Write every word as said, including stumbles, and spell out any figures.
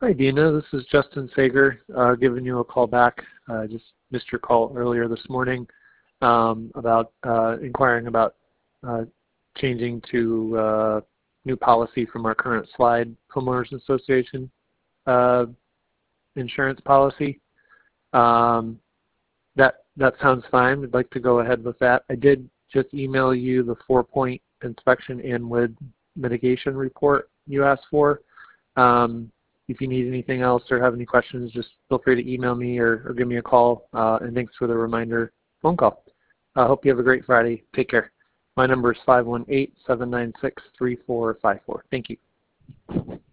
Hi, Dina. This is Justin Sager uh, giving you a call back. I uh, just missed your call earlier this morning um, about uh, inquiring about uh, changing to uh, new policy from our current slide homeowners association uh, insurance policy. Um, that that sounds fine. We'd like to go ahead with that. I did just email you the four-point inspection and wind mitigation report you asked for. Um, If you need anything else or have any questions, just feel free to email me or, or give me a call. Uh, and thanks for the reminder phone call. I uh, hope you have a great Friday. Take care. My number is five one eight, seven nine six, three four five four. Thank you.